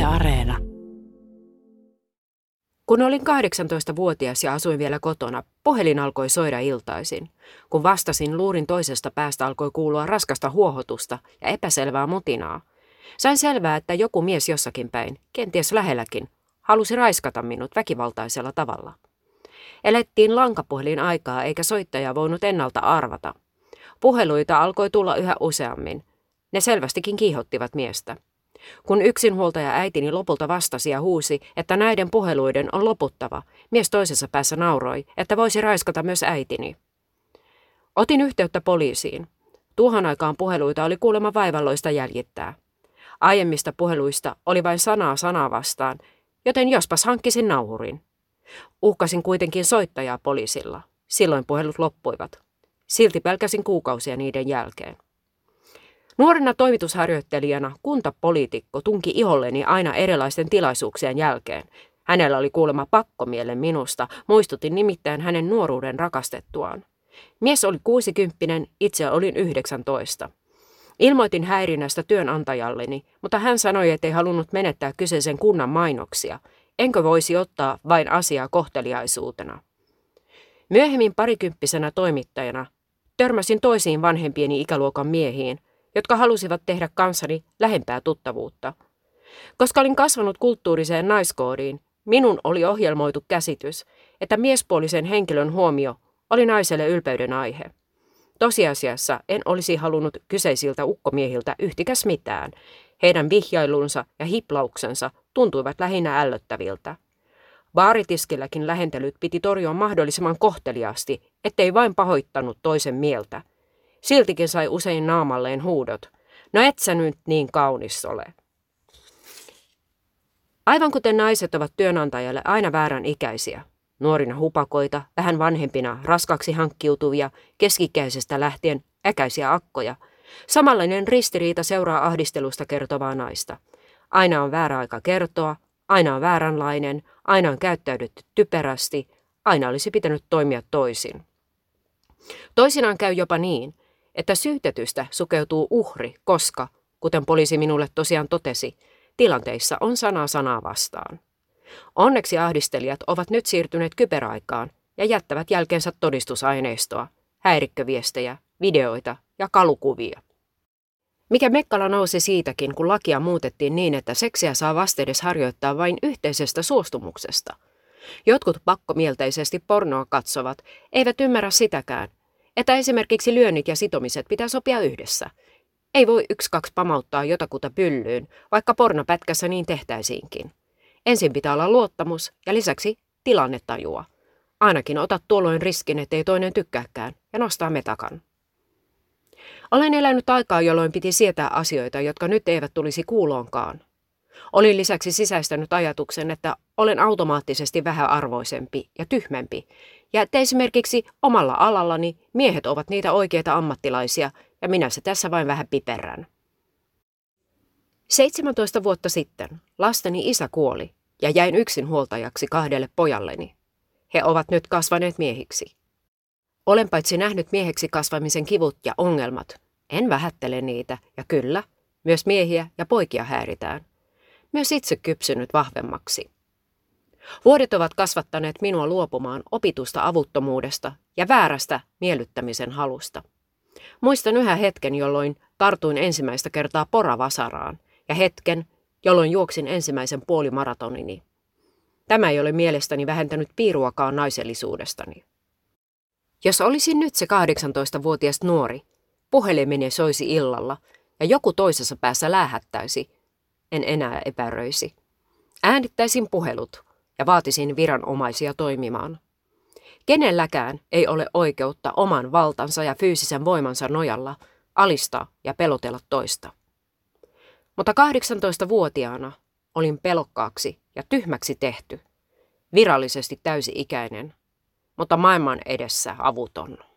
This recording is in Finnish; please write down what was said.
Areena. Kun olin 18-vuotias ja asuin vielä kotona, puhelin alkoi soida iltaisin. Kun vastasin, luurin toisesta päästä alkoi kuulua raskasta huohotusta ja epäselvää mutinaa. Sain selvää, että joku mies jossakin päin, kenties lähelläkin, halusi raiskata minut väkivaltaisella tavalla. Elettiin lankapuhelin aikaa eikä soittaja voinut ennalta arvata. Puheluita alkoi tulla yhä useammin. Ne selvästikin kiihottivat miestä. Kun yksinhuoltaja äitini lopulta vastasi ja huusi, että näiden puheluiden on loputtava, mies toisessa päässä nauroi, että voisi raiskata myös äitini. Otin yhteyttä poliisiin. Tuohon aikaan puheluita oli kuulemma vaivalloista jäljittää. Aiemmista puheluista oli vain sanaa vastaan, joten jospas hankkisin nauhurin. Uhkasin kuitenkin soittajaa poliisilla. Silloin puhelut loppuivat. Silti pelkäsin kuukausia niiden jälkeen. Nuorena toimitusharjoittelijana kuntapoliitikko tunki iholleni aina erilaisten tilaisuuksien jälkeen. Hänellä oli kuulemma pakkomielle minusta, muistutin nimittäin hänen nuoruuden rakastettuaan. Mies oli 60, itse olin 19. Ilmoitin häirinnästä työnantajalleni, mutta hän sanoi, ettei halunnut menettää kyseisen kunnan mainoksia. Enkö voisi ottaa vain asiaa kohteliaisuutena. Myöhemmin parikymppisenä toimittajana törmäsin toisiin vanhempieni ikäluokan miehiin, jotka halusivat tehdä kanssani lähempää tuttavuutta. Koska olin kasvanut kulttuuriseen naiskoodiin, minun oli ohjelmoitu käsitys, että miespuolisen henkilön huomio oli naiselle ylpeyden aihe. Tosiasiassa en olisi halunnut kyseisiltä ukkomiehiltä yhtikäs mitään. Heidän vihjailunsa ja hiplauksensa tuntuivat lähinnä ällöttäviltä. Baaritiskilläkin lähentelyt piti torjua mahdollisimman kohteliaasti, ettei vain pahoittanut toisen mieltä. Siltikin sai usein naamalleen huudot. No et sä nyt niin kaunis ole. Aivan kuten naiset ovat työnantajalle aina väärän ikäisiä. Nuorina hupakoita, vähän vanhempina raskaksi hankkiutuvia, keskikäisestä lähtien äkäisiä akkoja. Samanlainen ristiriita seuraa ahdistelusta kertovaa naista. Aina on väärä aika kertoa, aina on vääränlainen, aina on käyttäydytty typerästi, aina olisi pitänyt toimia toisin. Toisinaan käy jopa niin, että syytetystä sukeutuu uhri, koska, kuten poliisi minulle tosiaan totesi, tilanteissa on sanaa vastaan. Onneksi ahdistelijat ovat nyt siirtyneet kyberaikaan ja jättävät jälkeensä todistusaineistoa, häirikköviestejä, videoita ja kalukuvia. Mikä mekkala nousi siitäkin, kun lakia muutettiin niin, että seksiä saa vastedes harjoittaa vain yhteisestä suostumuksesta. Jotkut pakkomielteisesti pornoa katsovat eivät ymmärrä sitäkään, että esimerkiksi lyönnit ja sitomiset pitää sopia yhdessä. Ei voi 1-2 pamauttaa jotakuta pyllyyn, vaikka pornopätkässä niin tehtäisiinkin. Ensin pitää olla luottamus ja lisäksi tilannetajua. Ainakin otat tuolloin riskin, ettei toinen tykkääkään ja nostaa metakan. Olen elänyt aikaa, jolloin piti sietää asioita, jotka nyt eivät tulisi kuuloonkaan. Olin lisäksi sisäistänyt ajatuksen, että olen automaattisesti vähäarvoisempi ja tyhmempi, ja että esimerkiksi omalla alallani miehet ovat niitä oikeita ammattilaisia, ja minä se tässä vain vähän piperrän. 17 vuotta sitten lasteni isä kuoli, ja jäin yksinhuoltajaksi 2 pojalleni. He ovat nyt kasvaneet miehiksi. Olen paitsi nähnyt mieheksi kasvamisen kivut ja ongelmat, en vähättele niitä, ja kyllä, myös miehiä ja poikia häiritään. Myös itse kypsynyt vahvemmaksi. Vuodet ovat kasvattaneet minua luopumaan opitusta avuttomuudesta ja väärästä miellyttämisen halusta. Muistan yhä hetken, jolloin tartuin ensimmäistä kertaa poravasaraan, ja hetken, jolloin juoksin ensimmäisen puolimaratonini. Tämä ei ole mielestäni vähentänyt piiruakaan naisellisuudestani. Jos olisin nyt se 18-vuotias nuori, puhelimeni soisi illalla ja joku toisessa päässä läähättäisi, en enää epäröisi. Äänittäisin puhelut ja vaatisin viranomaisia toimimaan. Kenelläkään ei ole oikeutta oman valtansa ja fyysisen voimansa nojalla alistaa ja pelotella toista. Mutta 18-vuotiaana olin pelokkaaksi ja tyhmäksi tehty, virallisesti täysi-ikäinen, mutta maailman edessä avuton.